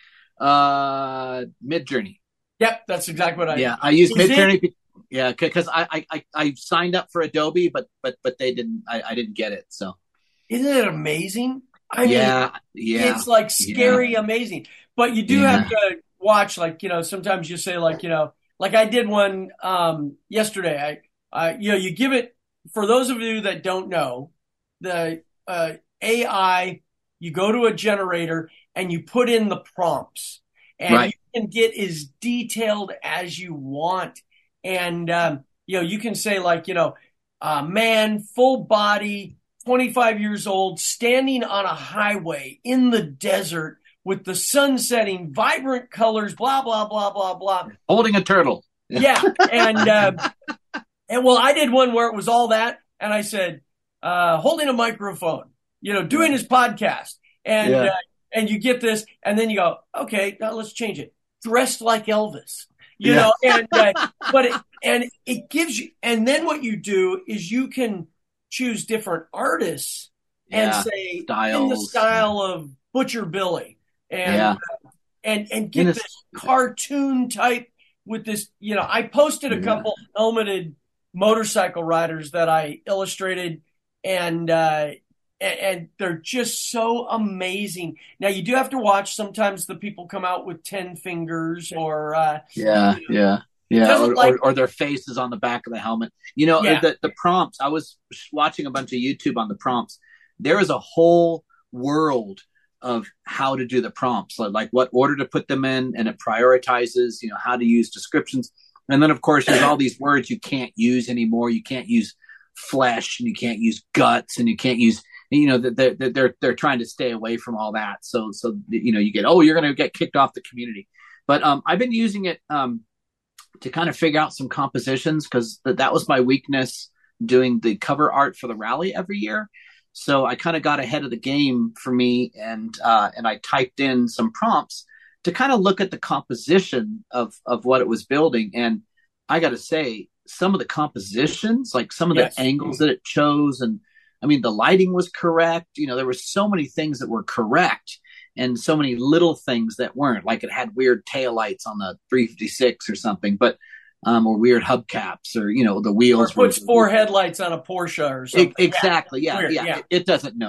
Uh, Mid Journey. Yep, that's exactly what I Yeah, I used Is Mid it- Journey. Yeah, because I, I I I signed up for Adobe, but but but they didn't. I, I didn't get it. So Isn't it amazing? I mean, yeah, yeah. it's like scary amazing. But you do Yeah. have to watch, like, you know, sometimes you say, like, you know, like I did one um, yesterday. I, I, you know, you give it, for those of you that don't know, the uh, A I, you go to a generator and you put in the prompts, and Right. you can get as detailed as you want. And, um, you know, you can say, like, you know, uh, man, full body, twenty-five years old, standing on a highway in the desert with the sun setting, vibrant colors, blah, blah, blah, blah, blah. Holding a turtle. Yeah. And, uh, and well, I did one where it was all that. And I said, uh, holding a microphone, you know, doing his podcast. And, Yeah. uh, and you get this, and then you go, okay, now let's change it. Dressed like Elvis, you Yeah. know, and, uh, but it, and it gives you, and then what you do is you can choose different artists and Yeah, say, in the styles. style of Butcher Billy, and, Yeah. and, and In get a- this cartoon type with this, you know, I posted a Yeah. couple helmeted motorcycle riders that I illustrated, and, uh, and, and they're just so amazing. Now you do have to watch. Sometimes the people come out with ten fingers, or uh, Yeah, yeah, yeah. Doesn't Or, like- or, or their faces on the back of the helmet. You know, Yeah. the, the prompts, I was watching a bunch of YouTube on the prompts. There is a whole world of how to do the prompts, like, like what order to put them in, and it prioritizes, you know, how to use descriptions. And then, of course, there's all these words you can't use anymore. You can't use flesh, and you can't use guts, and you can't use, you know, they're, they're, they're trying to stay away from all that. So, so, you know, you get, oh, you're going to get kicked off the community. But um, I've been using it um, to kind of figure out some compositions, because th- that was my weakness doing the cover art for the rally every year. So I kind of got ahead of the game for me, and uh, and I typed in some prompts to kind of look at the composition of of what it was building. And I got to say, some of the compositions, like some of Yes. the angles that it chose, and I mean, the lighting was correct. You know, there were so many things that were correct, and so many little things that weren't. Like it had weird taillights on the three fifty-six or something, but um, or weird hubcaps, or you know, the or wheels puts were four headlights on a Porsche or something. E- exactly. Yeah, Weird, yeah. yeah. It, it doesn't know.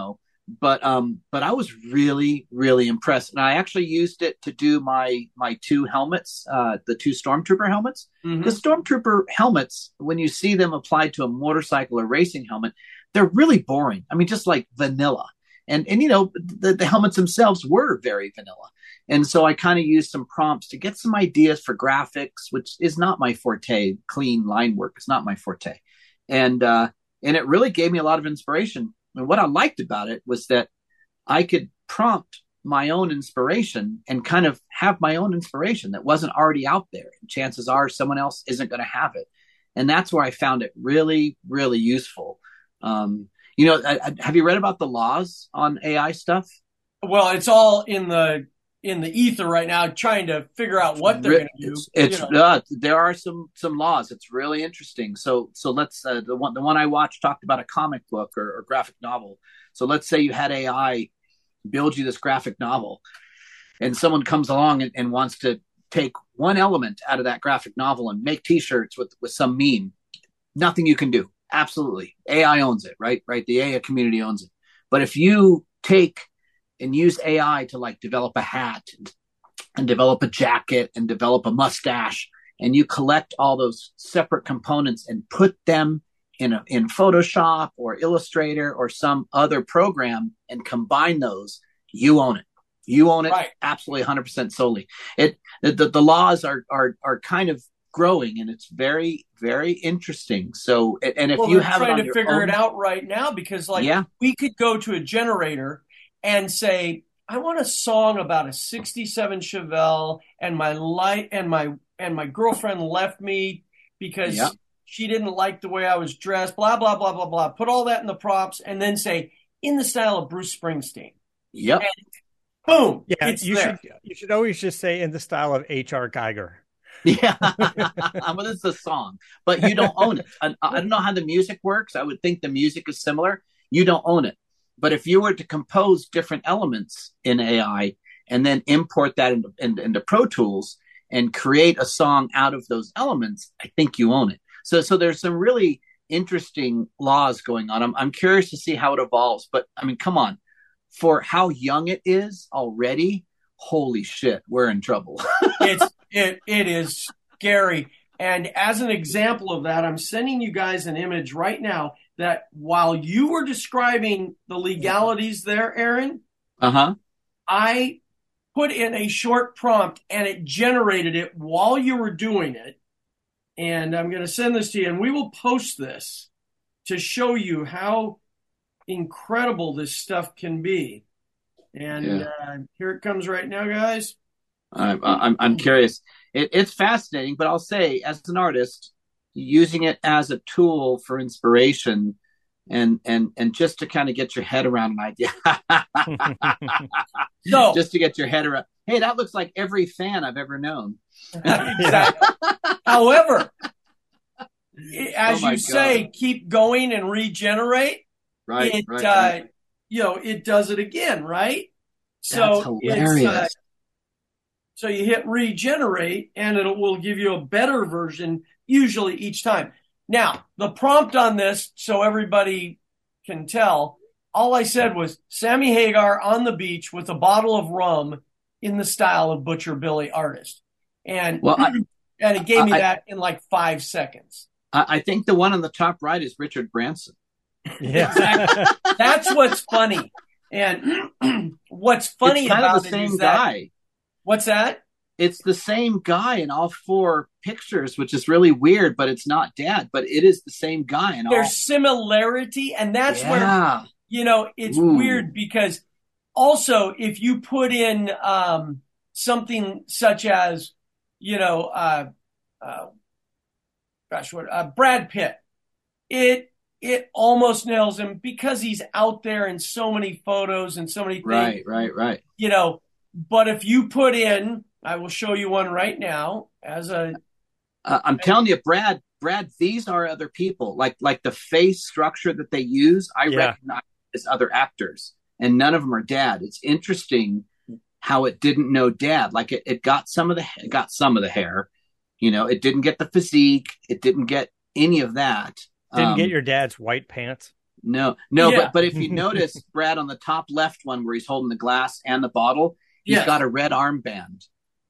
but um, but I was really, really impressed, and I actually used it to do my my two helmets, uh, the two Stormtrooper helmets. Mhm. The Stormtrooper helmets, when you see them applied to a motorcycle or racing helmet, they're really boring. I mean, just like vanilla. And and you know, the, the helmets themselves were very vanilla. And so I kind of used some prompts to get some ideas for graphics, which is not my forte. Clean line work is not my forte, and uh, and it really gave me a lot of inspiration. And what I liked about it was that I could prompt my own inspiration and kind of have my own inspiration that wasn't already out there. And chances are someone else isn't going to have it. And that's where I found it really, really useful. Um, you know, I, I, have you read about the laws on A I stuff? Well, it's all in the in the ether right now, trying to figure out what they're going to do. It's, it's you know. uh, there are some some laws. It's really interesting. So so let's uh, the one the one I watched talked about a comic book or, or graphic novel. So let's say you had A I build you this graphic novel, and someone comes along and, and wants to take one element out of that graphic novel and make T-shirts with with some meme. Nothing you can do. Absolutely, A I owns it. Right, right. The A I community owns it. But if you take and use A I to like develop a hat and, and develop a jacket and develop a mustache, and you collect all those separate components and put them in a, in Photoshop or Illustrator or some other program and combine those, you own it. You own it Right. Absolutely one hundred percent solely. It the, the laws are are are kind of growing, and it's very, very interesting. So, and if well, you they're have trying it to on your figure own, it out right now, because like Yeah. we could go to a generator and say, I want a song about a sixty-seven Chevelle and my light and my and my girlfriend left me because Yeah. she didn't like the way I was dressed, blah, blah, blah, blah, blah. Put all that in the prompts and then say, in the style of Bruce Springsteen. Yep. Boom. Yeah, it's you there. should you should always just say in the style of H R. Geiger. Yeah, well, it's a song, but you don't own it. I, I don't know how the music works. I would think the music is similar. You don't own it. But if you were to compose different elements in A I and then import that into, into, into Pro Tools and create a song out of those elements, I think you own it. So, so there's some really interesting laws going on. I'm, I'm curious to see how it evolves. But I mean, come on, for how young it is already, holy shit, we're in trouble. it's it it is scary. And as an example of that, I'm sending you guys an image right now that while you were describing the legalities there, Aaron, Uh-huh. I put in a short prompt and it generated it while you were doing it. And I'm going to send this to you, and we will post this to show you how incredible this stuff can be. And Yeah. uh, here it comes right now, guys. I'm, I'm, I'm curious. It, it's fascinating, but I'll say, as an artist, using it as a tool for inspiration and and and just to kind of get your head around an idea, So, just to get your head around. Hey, that looks like every fan I've ever known. exactly. However, as Oh my you say, God. keep going and regenerate. Right, it, right, uh, right. you know, it does it again, right? That's So hilarious. It's, uh, so you hit regenerate, and it will give you a better version usually each time. Now, the prompt on this, so everybody can tell, all I said was Sammy Hagar on the beach with a bottle of rum in the style of Butcher Billy Artist. And, Well, I, and it gave me I- that in like five seconds. I I think the one on the top right is Richard Branson. Yeah. That's what's funny. And what's funny It's kind about of the it same is that, guy. what's that? It's the same guy in all four pictures, which is really weird, but it's not Dad, but it is the same guy in all. There's similarity, and that's where, Yeah. you know, it's Ooh. weird because also if you put in um, something such as, you know, uh, uh, gosh, what, uh, Brad Pitt, it it almost nails him because he's out there in so many photos and so many things. Right, right, right. You know, but if you put in, I will show you one right now as a, Uh, I'm telling you, Brad, Brad, these are other people. Like like the face structure that they use, I Yeah. recognize as other actors, and none of them are Dad. It's interesting how it didn't know Dad. Like it, it got some of the it got some of the hair, you know. It didn't get the physique. It didn't get any of that. Didn't Um, get your dad's white pants. No, no, Yeah. but but if you notice, Brad, on the top left one where he's holding the glass and the bottle, he's Yes. got a red armband,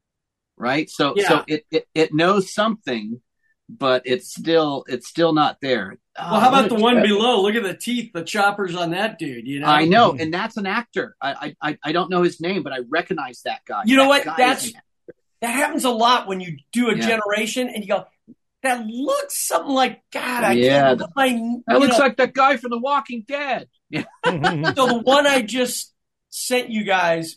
right? So Yeah. so it, it it knows something, but it's still it's still not there. Well, how Oh, about the what a one trip. below? Look at the teeth, the choppers on that dude. You know, I know, and that's an actor. I I I don't know his name, but I recognize that guy. You know That what? guy That's is an- that happens a lot when you do a Yeah. generation and you go, that looks something like God. I Yeah, can't put my. you that looks know. like that guy from The Walking Dead. Yeah. So the one I just sent you guys,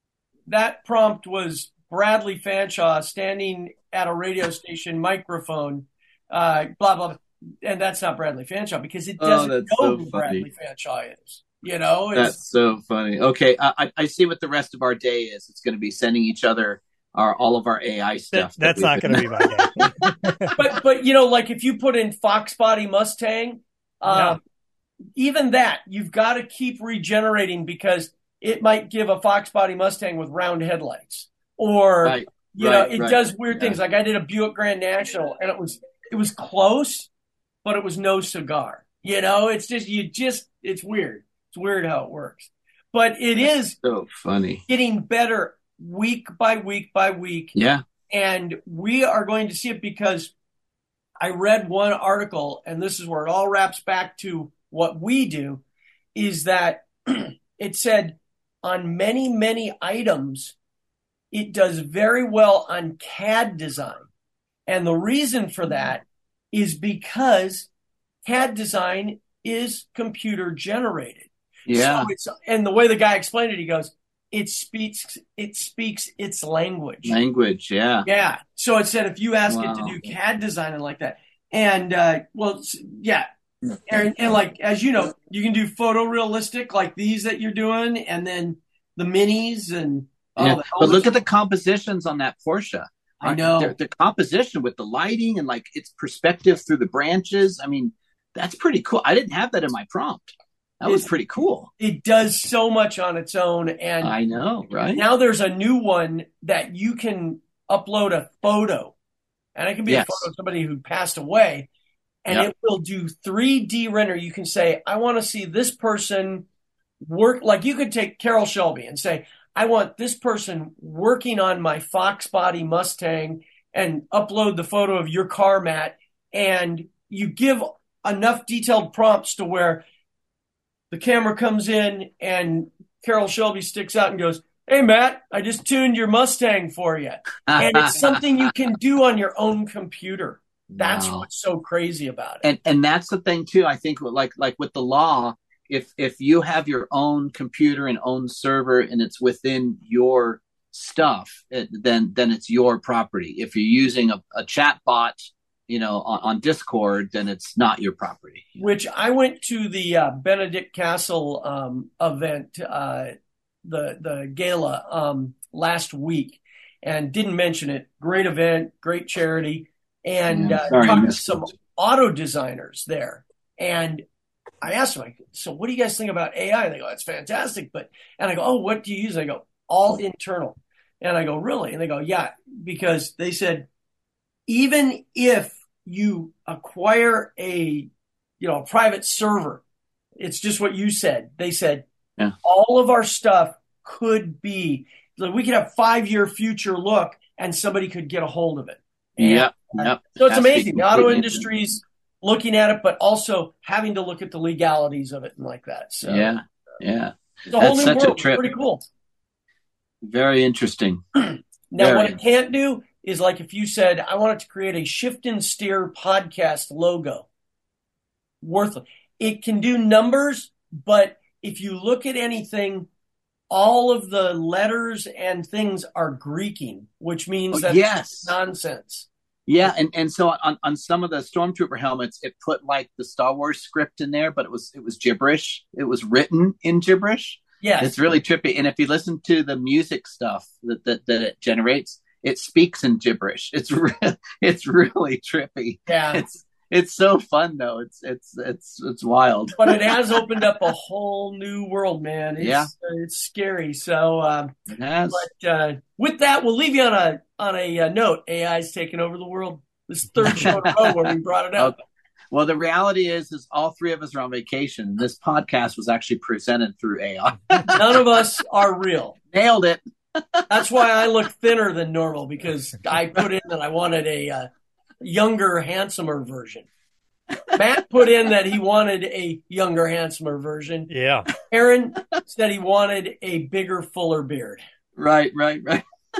that prompt was Bradley Fanshawe standing at a radio station microphone, uh, blah, blah, blah. And that's not Bradley Fanshawe because it Oh, doesn't that's know so who funny. Bradley Fanshawe is. You know, it's, That's so funny. Okay, I, I- I see what the rest of our day is. It's going to be sending each other our all of our A I That- stuff. that that's we've not been- going to be my day. but, but, you know, like if you put in Fox Body Mustang, um, even that, you've got to keep regenerating because it might give a Fox Body Mustang with round headlights or, Right, you right, know, it right. does weird Yeah. things. Like I did a Buick Grand National and it was, it was close, but it was no cigar. You know, it's just, you just, it's weird. It's weird how it works, but it is So funny. getting better week by week by week. Yeah. And we are going to see it because I read one article, and this is where it all wraps back to what we do, is that it said on many, many items, it does very well on C A D design. And the reason for that is because C A D design is computer generated. Yeah. So it's, and the way the guy explained it, he goes, it speaks, it speaks its language. Language. Yeah. Yeah. So it said if you ask Wow. it to do C A D design and like that, and uh, well, s- yeah, and, and like as you know, you can do photorealistic like these that you're doing, and then the minis and oh, Yeah. the But look helmets. at the compositions on that Porsche. I know. The, the composition with the lighting and like its perspective through the branches. I mean, that's pretty cool. I didn't have that in my prompt. That was It's- pretty cool. It does so much on its own, and I know, right? now there's a new one that you can upload a photo, and it can be Yes. a photo of somebody who passed away, and Yep. it will do three D render. You can say, I want to see this person work. Like you could take Carol Shelby and say, I want this person working on my Fox Body Mustang, and upload the photo of your car, Matt, and you give enough detailed prompts to where the camera comes in and Carol Shelby sticks out and goes, hey, Matt, I just tuned your Mustang for you. And it's something you can do on your own computer. That's Wow. what's so crazy about it. and and that's the thing too. I think like like with the law, if if you have your own computer and own server and it's within your stuff, it, then then it's your property. If you're using a, a chat bot, you know, on, on Discord, then it's not your property. Which I went to the uh, Benedict Castle um, event, uh, the the gala um, last week, and didn't mention it. Great event, great charity, and Yeah, uh, sorry I talked to missed some it. auto designers there. And I asked them, like, so what do you guys think about A I? And they go, it's fantastic. But and I go, oh, what do you use? And I go, all internal. And I go, really? And they go, yeah, because they said, even if you acquire a, you know, a private server, it's just what you said. They said, Yeah. all of our stuff could be, like, we could have five year future look and somebody could get a hold of it. And, Yep, uh, yep. So it's Has to be amazing. The auto completely industry's looking at it, but also having to look at the legalities of it and like that. So Yeah, yeah. it's a whole That's new such a world. trip. Pretty cool. Very interesting. Now, Very. what it can't do is like if you said, I want it to create a Shift and Steer podcast logo. Worthless. It can do numbers, but if you look at anything, all of the letters and things are Greeking, which means Oh, that yes. it's nonsense. Yeah, and, and so on, on some of the Stormtrooper helmets, it put like the Star Wars script in there, but it was it was gibberish. It was written in gibberish. Yes. It's really trippy. And if you listen to the music stuff that that, that it generates, it speaks in gibberish. It's re- it's really trippy. Yeah. It's it's so fun though. It's it's it's it's wild. But it has opened up a whole new world, man. It's, Yeah. uh, it's scary. So, um, It has. but uh, with that, we'll leave you on a on a uh, note. A I's taking over the world. This is the third show in a row where we brought it up. Well, the reality is, is all three of us are on vacation. This podcast was actually presented through A I. None of us are real. Nailed it. That's why I look thinner than normal, because I put in that I wanted a uh, younger, handsomer version. Matt put in that he wanted a younger, handsomer version. Yeah. Aaron said he wanted a bigger, fuller beard. Right, right, right.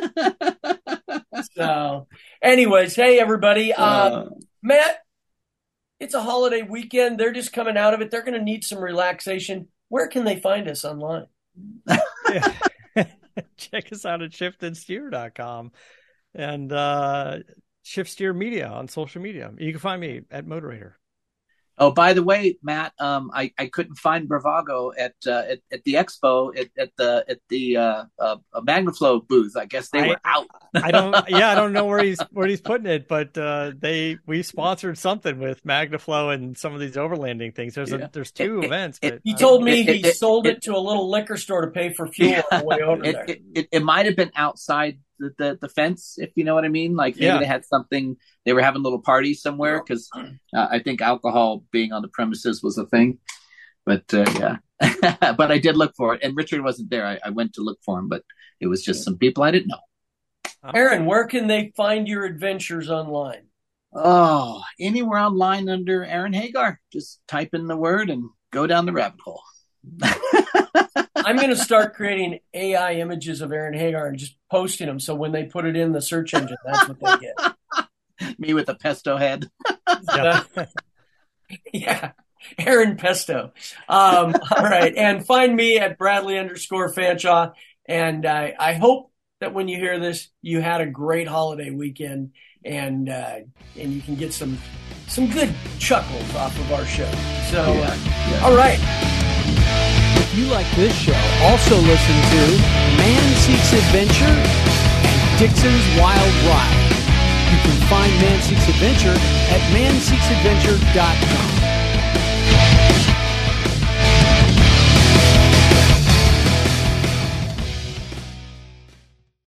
So, anyways, hey, everybody. Uh, Uh, Matt, it's a holiday weekend. They're just coming out of it. They're going to need some relaxation. Where can they find us online? Yeah. Check us out at shift and steer dot com and uh, Shift Steer Media on social media. You can find me at Moderator. Oh, by the way, Matt, um, I, I couldn't find Bravago at uh, at, at the expo at, at the at the uh, uh, MagnaFlow booth. I guess they I, were out. I don't. Yeah, I don't know where he's where he's putting it, but uh, they we sponsored something with MagnaFlow and some of these overlanding things. There's Yeah. a, there's two It- events. it- But He I told don't- me It- he it- sold it, it- to a little liquor store to pay for fuel on the way over It, there. it, it, it might have been outside the, the, the fence, if you know what I mean. Like maybe Yeah. they had something, they were having a little party somewhere, because uh, I think alcohol being on the premises was a thing. But uh, yeah, but I did look for it, and Richard wasn't there. I, I went to look for him, but it was just some people I didn't know. Aaron, where can they find your adventures online? Oh, anywhere online under Aaron Hagar. Just type in the word and go down the rabbit hole. I'm going to start creating A I images of Aaron Hagar and just posting them. So when they put it in the search engine, that's what they get. Me with a pesto head. Yeah. Yeah. Aaron Pesto. Um, all right. And find me at Bradley underscore Fanshaw. And I, I hope that when you hear this, you had a great holiday weekend, and uh, and you can get some some good chuckles off of our show. So, uh, Yeah. all right. If you like this show, also listen to Man Seeks Adventure and Dixon's Wild Ride. You can find Man Seeks Adventure at man seeks adventure dot com.